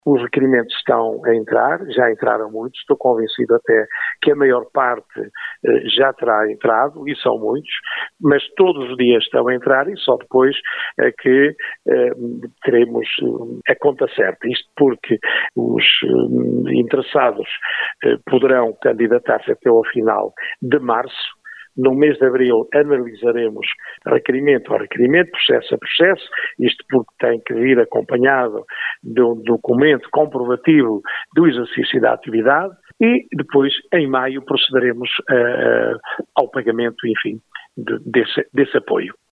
Os requerimentos estão a entrar, já entraram muitos, estou convencido até que a maior parte já terá entrado, e são muitos, mas todos os dias estão a entrar e só depois é que teremos a conta certa. Isto porque os interessados poderão candidatar-se até ao final de março. No mês de abril analisaremos requerimento a requerimento, processo a processo, isto porque tem que vir acompanhado de um documento comprovativo do exercício da atividade e depois, em maio, procederemos ao pagamento, enfim, desse apoio.